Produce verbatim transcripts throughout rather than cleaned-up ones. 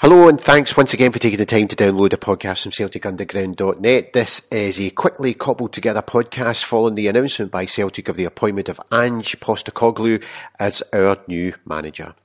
Hello and thanks once again for taking the time to download a podcast from Celtic Underground dot net. This is a quickly cobbled together podcast following the announcement by Celtic of the appointment of Ange Postecoglou as our new manager.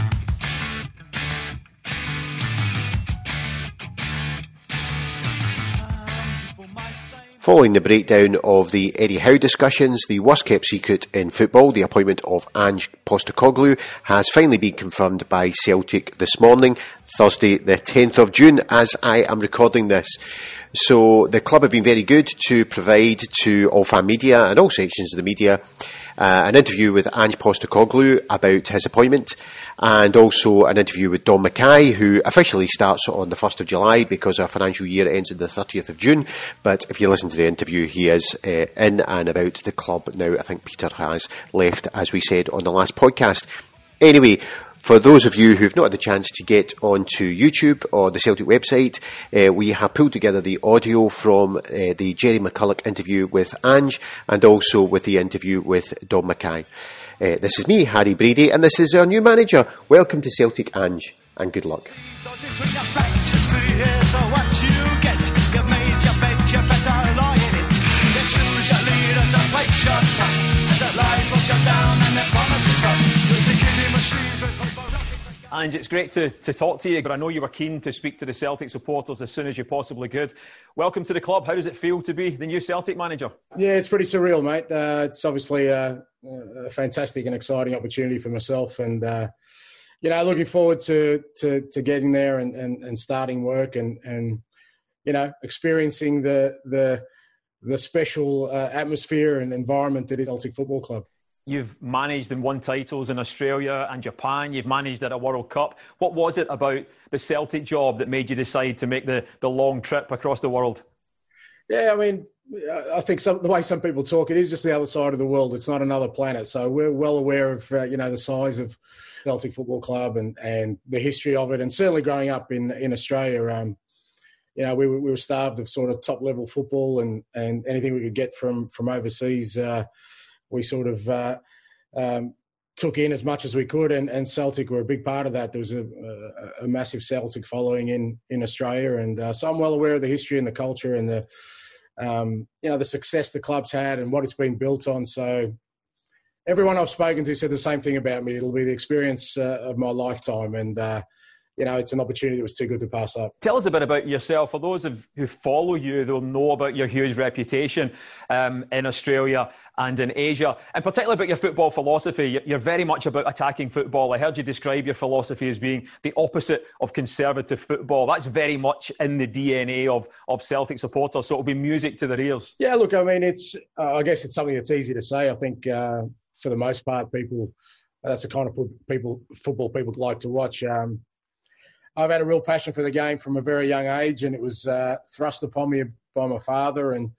Following the breakdown of the Eddie Howe discussions, the worst kept secret in football, the appointment of Ange Postecoglou, has finally been confirmed by Celtic this morning, Thursday the tenth of June, as I am recording this. So the club have been very good to provide to all fan media and all sections of the media uh, an interview with Ange Postecoglou about his appointment, and also an interview with Don Mackay, who officially starts on the first of July because our financial year ends on the thirtieth of June. But if you listen to the interview, he is uh, in and about the club now. I think Peter has left, as we said on the last podcast. Anyway, for those of you who've not had the chance to get onto YouTube or the Celtic website, uh, we have pulled together the audio from uh, the Jerry McCulloch interview with Ange, and also with the interview with Don Mackay. Uh, this is me, Harry Brady, and this is our new manager. Welcome to Celtic, Ange, and good luck. Ange, it's great to, to talk to you, but I know you were keen to speak to the Celtic supporters as soon as you possibly could. Welcome to the club. How does it feel to be the new Celtic manager? Yeah, it's pretty surreal, mate. Uh, it's obviously a, a fantastic and exciting opportunity for myself, and uh, you know, looking forward to to, to getting there and, and, and starting work and, and you know, experiencing the the the special uh, atmosphere and environment that is Celtic Football Club. You've managed and won titles in Australia and Japan. You've managed at a World Cup. What was it about the Celtic job that made you decide to make the, the long trip across the world? Yeah, I mean, I think some, the way some people talk, it is just the other side of the world. It's not another planet. So we're well aware of, uh, you know, the size of Celtic Football Club and, and the history of it. And certainly growing up in, in Australia, um, you know, we, we were starved of sort of top-level football, and, and anything we could get from, from overseas, uh, we sort of uh, um, took in as much as we could, and, and Celtic were a big part of that. There was a, a, a massive Celtic following in, in Australia, and uh, so I'm well aware of the history and the culture and the um, you know, the success the club's had and what it's been built on. So everyone I've spoken to said the same thing about me. It'll be the experience uh, of my lifetime, and uh, you know, it's an opportunity that was too good to pass up. Tell us a bit about yourself. For those of, who follow you, they'll know about your huge reputation um, in Australia and in Asia, and particularly about your football philosophy. You're very much about attacking football. I heard you describe your philosophy as being the opposite of conservative football. That's very much in the D N A of, of Celtic supporters, so it'll be music to their ears. Yeah, look, I mean, it's uh, I guess it's something that's easy to say. I think uh, for the most part, people, that's the kind of people football people like to watch. Um, I've had a real passion for the game from a very young age, and it was uh, thrust upon me by my father, and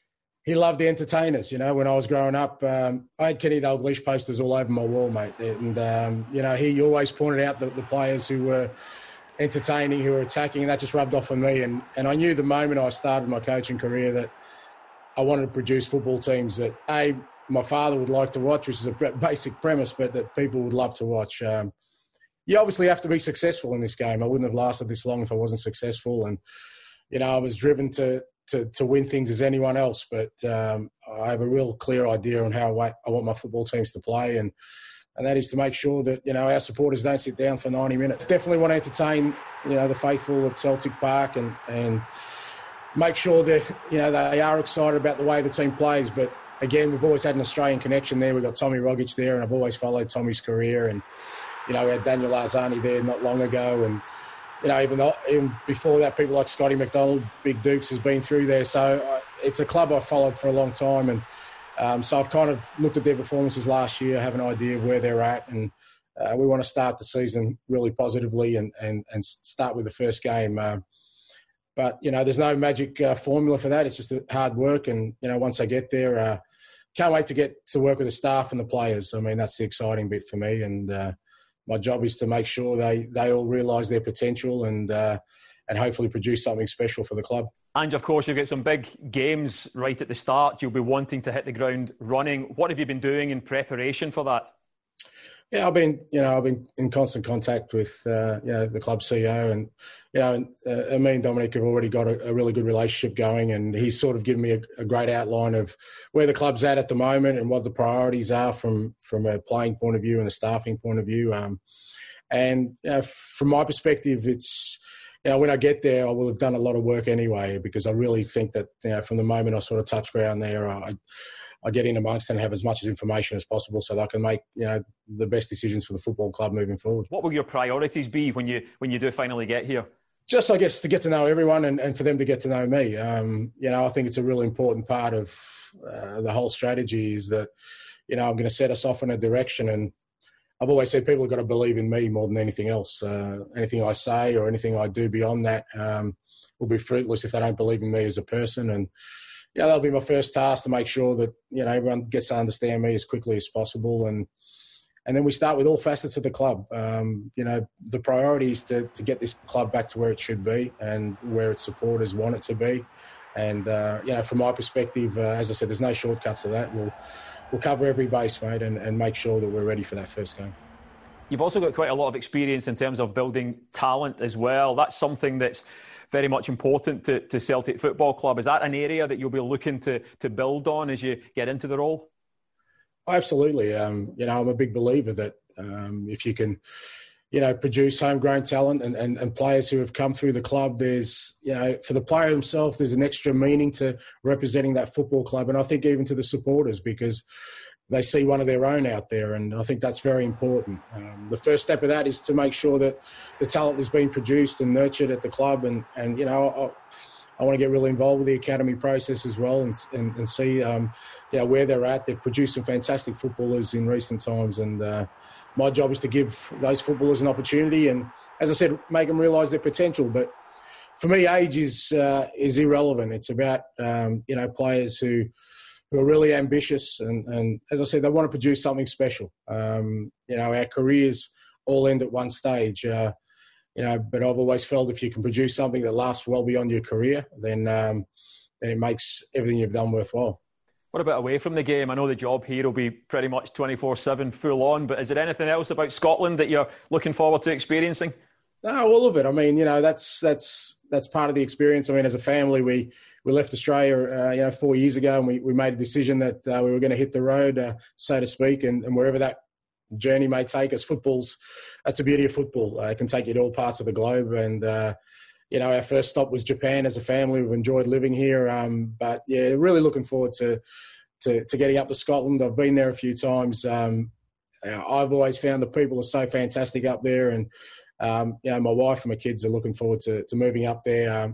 he loved the entertainers. You know, when I was growing up, um, I had Kenny Dalglish posters all over my wall, mate. And, um, you know, he always pointed out the, the players who were entertaining, who were attacking, and that just rubbed off on me. And, and I knew the moment I started my coaching career that I wanted to produce football teams that, A, my father would like to watch, which is a basic premise, but that people would love to watch. Um, You obviously have to be successful in this game. I wouldn't have lasted this long if I wasn't successful. And, you know, I was driven to to, to win things as anyone else. But um, I have a real clear idea on how I, I want my football teams to play. And, and that is to make sure that, you know, our supporters don't sit down for ninety minutes. Definitely want to entertain, you know, the faithful at Celtic Park and, and make sure that, you know, they are excited about the way the team plays. But, again, we've always had an Australian connection there. We've got Tommy Rogic there, and I've always followed Tommy's career. And, you know, we had Daniel Arzani there not long ago, and, you know, even, though, even before that, people like Scotty McDonald, Big Dukes has been through there. So uh, it's a club I've followed for a long time, and um, so I've kind of looked at their performances last year, have an idea of where they're at, and uh, we want to start the season really positively and, and, and start with the first game. Uh, but, you know, there's no magic uh, formula for that. It's just hard work, and, you know, once I get there, uh, can't wait to get to work with the staff and the players. I mean, that's the exciting bit for me, and uh, my job is to make sure they, they all realise their potential and uh, and hopefully produce something special for the club. And of course, you've got some big games right at the start. You'll be wanting to hit the ground running. What have you been doing in preparation for that? Yeah, I've been, you know, I've been in constant contact with, uh, you know, the club C E O, and you know, uh, me and Dominic have already got a, a really good relationship going, and he's sort of given me a, a great outline of where the club's at at the moment and what the priorities are from from a playing point of view and a staffing point of view. Um, and you know, from my perspective, it's, you know, when I get there, I will have done a lot of work anyway, because I really think that, you know, from the moment I sort of touch ground there, I. I get in amongst and have as much as information as possible so that I can make, you know, the best decisions for the football club moving forward. What will your priorities be when you when you do finally get here? Just, I guess, to get to know everyone and, and for them to get to know me. Um, you know, I think it's a really important part of uh, the whole strategy is that, you know, I'm going to set us off in a direction, and I've always said people have got to believe in me more than anything else. Uh, anything I say or anything I do beyond that um, will be fruitless if they don't believe in me as a person. And yeah, that'll be my first task, to make sure that, you know, everyone gets to understand me as quickly as possible. And and then we start with all facets of the club. Um, you know, the priority is to, to get this club back to where it should be and where its supporters want it to be. And, uh, you know, from my perspective, uh, as I said, there's no shortcuts to that. We'll, we'll cover every base, mate, and, and make sure that we're ready for that first game. You've also got quite a lot of experience in terms of building talent as well. That's something that's very much important to, to Celtic Football Club. Is that an area that you'll be looking to to build on as you get into the role? Absolutely. Um, you know, I'm a big believer that um, if you can, you know, produce homegrown talent and, and, and players who have come through the club, there's, you know, for the player himself, there's an extra meaning to representing that football club. And I think even to the supporters, because they see one of their own out there, and I think that's very important. Um, the first step of that is to make sure that the talent is being produced and nurtured at the club, and, and you know, I, I want to get really involved with the academy process as well, and and, and see um, you know, where they're at. They've produced some fantastic footballers in recent times, and uh, my job is to give those footballers an opportunity, and as I said, make them realise their potential. But for me, age is uh, is irrelevant. It's about um, you know, players who. who are really ambitious, and, and as I said, they want to produce something special. Um, you know, our careers all end at one stage, uh, you know, but I've always felt if you can produce something that lasts well beyond your career, then, um, then it makes everything you've done worthwhile. What about away from the game? I know the job here will be pretty much twenty-four seven full on, but is there anything else about Scotland that you're looking forward to experiencing? No, all of it. I mean, you know, that's that's that's part of the experience. I mean, as a family, we we left Australia, uh, you know, four years ago, and we, we made a decision that uh, we were going to hit the road, uh, so to speak, and, and wherever that journey may take us. Football's that's the beauty of football. Uh, it can take you to all parts of the globe, and uh, you know, our first stop was Japan as a family. We've enjoyed living here, um, but yeah, really looking forward to, to to getting up to Scotland. I've been there a few times. Um, I've always found the people are so fantastic up there, and Um, you know, my wife and my kids are looking forward to, to moving up there. Um,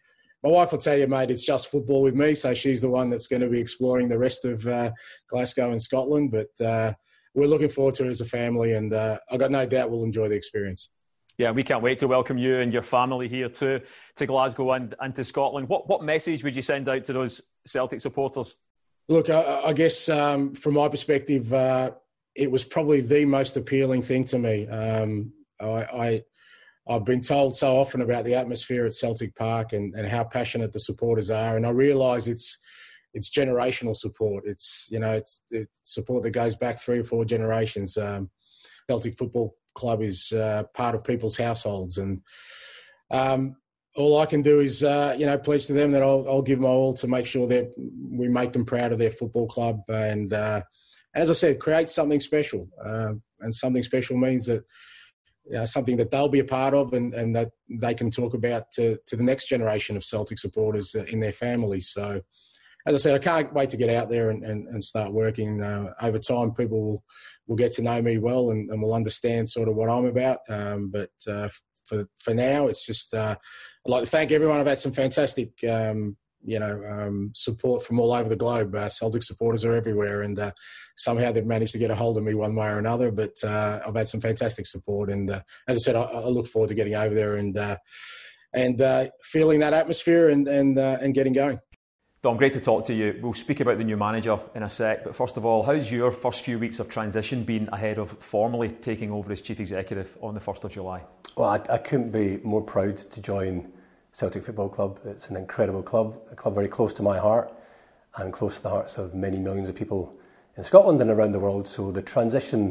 my wife will tell you, mate, it's just football with me. So she's the one that's going to be exploring the rest of uh, Glasgow and Scotland. But uh, we're looking forward to it as a family, and uh, I've got no doubt we'll enjoy the experience. Yeah, we can't wait to welcome you and your family here to, to Glasgow and, and to Scotland. What what message would you send out to those Celtic supporters? Look, I, I guess um, from my perspective, uh, it was probably the most appealing thing to me. Um, I, I, I've been told so often about the atmosphere at Celtic Park and, and how passionate the supporters are, and I realise it's it's generational support. It's you know it's, it's support that goes back three or four generations. Um, Celtic Football Club is uh, part of people's households, and um, all I can do is uh, you know pledge to them that I'll, I'll give my all to make sure that we make them proud of their football club, and uh, as I said, create something special. Uh, and something special means that. You know, something that they'll be a part of, and, and that they can talk about to, to the next generation of Celtic supporters in their families. So, as I said, I can't wait to get out there and, and, and start working. Uh, over time, people will, will get to know me well and, and will understand sort of what I'm about. Um, but uh, for for now, it's just uh, I'd like to thank everyone. I've had some fantastic um, you know, um, support from all over the globe. Uh, Celtic supporters are everywhere, and uh, somehow they've managed to get a hold of me one way or another. But uh, I've had some fantastic support, and uh, as I said, I, I look forward to getting over there and uh, and uh, feeling that atmosphere and and uh, and getting going. Dom, great to talk to you. We'll speak about the new manager in a sec, but first of all, how's your first few weeks of transition been ahead of formally taking over as chief executive on the first of July? Well, I, I couldn't be more proud to join Celtic Football Club. It's an incredible club, a club very close to my heart and close to the hearts of many millions of people in Scotland and around the world. So the transition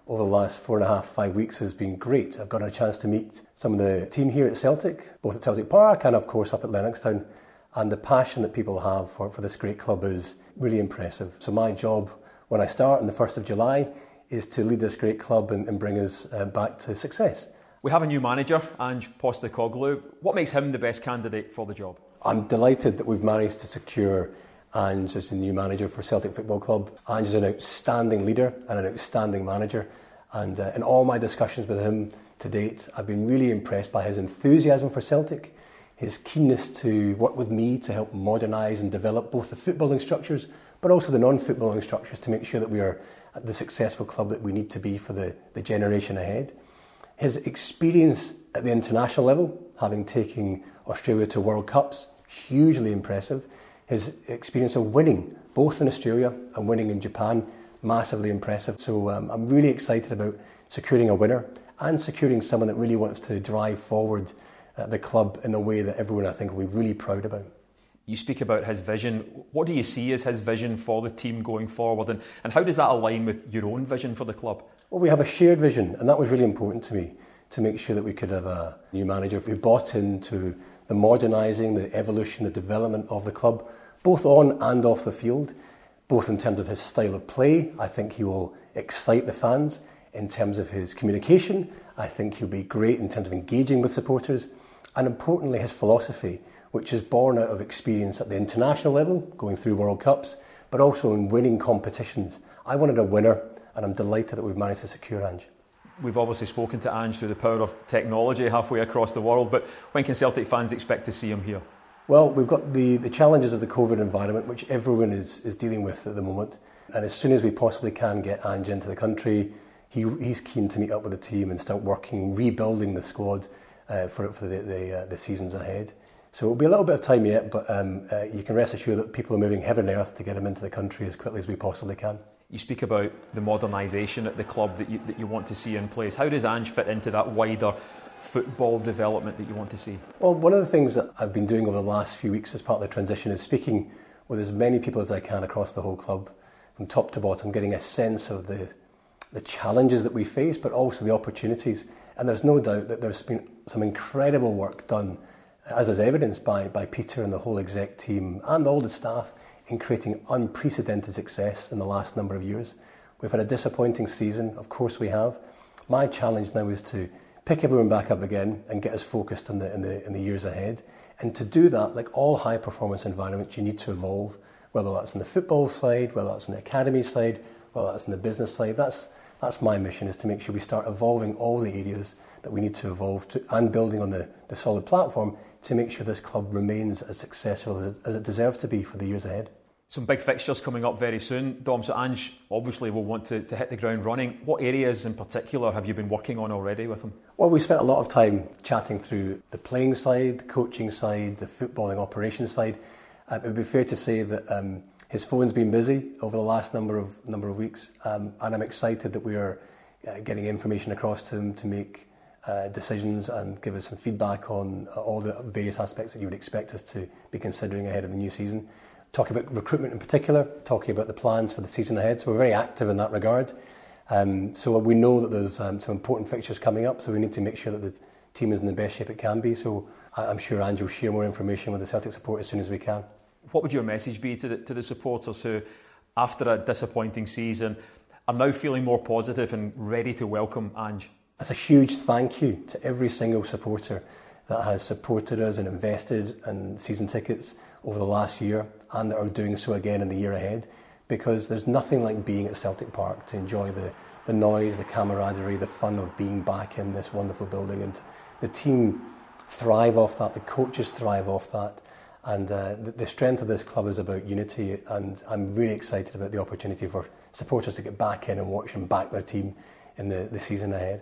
over the last four and a half, five weeks has been great. I've got a chance to meet some of the team here at Celtic, both at Celtic Park and of course up at Lennoxtown. And the passion that people have for, for this great club is really impressive. So my job when I start on the first of July is to lead this great club and, and bring us uh, back to success. We have a new manager, Ange Postecoglou. What makes him the best candidate for the job? I'm delighted that we've managed to secure Ange as the new manager for Celtic Football Club. Ange is an outstanding leader and an outstanding manager. And uh, in all my discussions with him to date, I've been really impressed by his enthusiasm for Celtic, his keenness to work with me to help modernise and develop both the footballing structures but also the non-footballing structures to make sure that we are the successful club that we need to be for the, the generation ahead. His experience at the international level, having taken Australia to World Cups, hugely impressive. His experience of winning, both in Australia and winning in Japan, massively impressive. So um, I'm really excited about securing a winner and securing someone that really wants to drive forward uh, the club in a way that everyone, I think, will be really proud about. You speak about his vision. What do you see as his vision for the team going forward, and, and how does that align with your own vision for the club? Well, we have a shared vision, and that was really important to me, to make sure that we could have a new manager who bought into the modernising, the evolution, the development of the club, both on and off the field, both in terms of his style of play. I think he will excite the fans. In terms of his communication, I think he'll be great in terms of engaging with supporters, and importantly his philosophy, which is born out of experience at the international level, going through World Cups, but also in winning competitions. I wanted a winner, and I'm delighted that we've managed to secure Ange. We've obviously spoken to Ange through the power of technology halfway across the world, but when can Celtic fans expect to see him here? Well, we've got the, the challenges of the COVID environment, which everyone is, is dealing with at the moment. And as soon as we possibly can get Ange into the country, he, he's keen to meet up with the team and start working, rebuilding the squad uh, for, for the, the, uh, the seasons ahead. So it'll be a little bit of time yet, but um, uh, you can rest assured that people are moving heaven and earth to get him into the country as quickly as we possibly can. You speak about the modernisation at the club that you, that you want to see in place. How does Ange fit into that wider football development that you want to see? Well, one of the things that I've been doing over the last few weeks as part of the transition is speaking with as many people as I can across the whole club, from top to bottom, getting a sense of the, the challenges that we face, but also the opportunities. And there's no doubt that there's been some incredible work done, as is evidenced by, by Peter and the whole exec team and all the staff, in creating unprecedented success in the last number of years. We've had a disappointing season, of course we have. My challenge now is to pick everyone back up again and get us focused in the, in the, in the years ahead. And to do that, like all high performance environments, you need to evolve, whether that's on the football side, whether that's on the academy side, whether that's on the business side. That's, that's my mission, is to make sure we start evolving all the areas that we need to evolve to, and building on the, the solid platform to make sure this club remains as successful as it, as it deserves to be for the years ahead. Some big fixtures coming up very soon, Dom, so Ange obviously will want to, to hit the ground running. What areas in particular have you been working on already with him? Well, we spent a lot of time chatting through the playing side, the coaching side, the footballing operations side. Uh, it would be fair to say that um, his phone's been busy over the last number of number of weeks, um, and I'm excited that we are uh, getting information across to him to make uh, decisions and give us some feedback on uh, all the various aspects that you would expect us to be considering ahead of the new season. Talking about recruitment in particular, talking about the plans for the season ahead. So we're very active in that regard. Um, so we know that there's um, some important fixtures coming up, so we need to make sure that the team is in the best shape it can be. So I'm sure Ange will share more information with the Celtic support as soon as we can. What would your message be to the, to the supporters who, after a disappointing season, are now feeling more positive and ready to welcome Ange? It's a huge thank you to every single supporter that has supported us and invested in season tickets over the last year, and that are doing so again in the year ahead, because there's nothing like being at Celtic Park to enjoy the, the noise, the camaraderie, the fun of being back in this wonderful building. And the team thrive off that, the coaches thrive off that, and uh, the, the strength of this club is about unity, and I'm really excited about the opportunity for supporters to get back in and watch and back their team in the, the season ahead.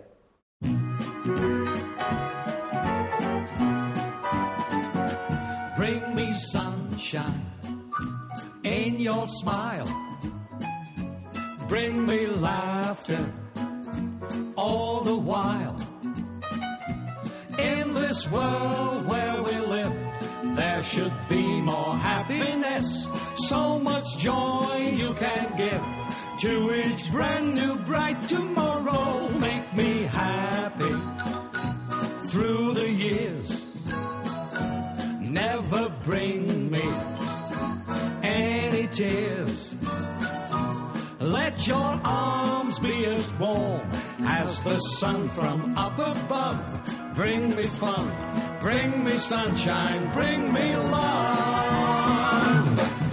Bring me sunshine in your smile. Bring me laughter all the while. In this world where we live, there should be more happiness. So much joy you can give. To each brand new bright tomorrow, make me happy through the years. Never bring me any tears. Let your arms be as warm as the sun from up above. Bring me fun, bring me sunshine, bring me love.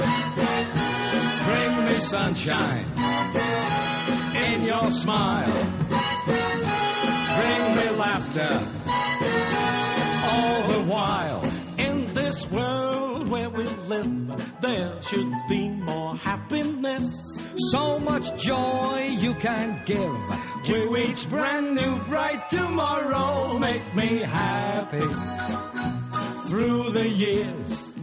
Bring me sunshine in your smile. Bring me laughter all the while. In this world where we live, there should be more happiness. So much joy you can give to each brand new bright tomorrow. Make me happy through the years.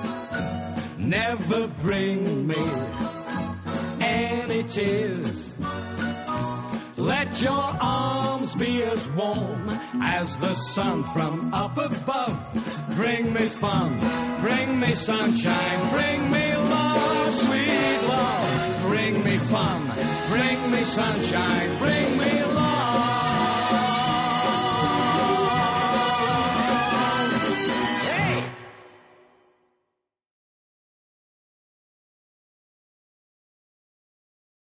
Never bring me any tears. Let your arms be as warm as the sun from up above. Bring me fun, bring me sunshine, bring me love, sweet love. Bring me fun, bring me sunshine, bring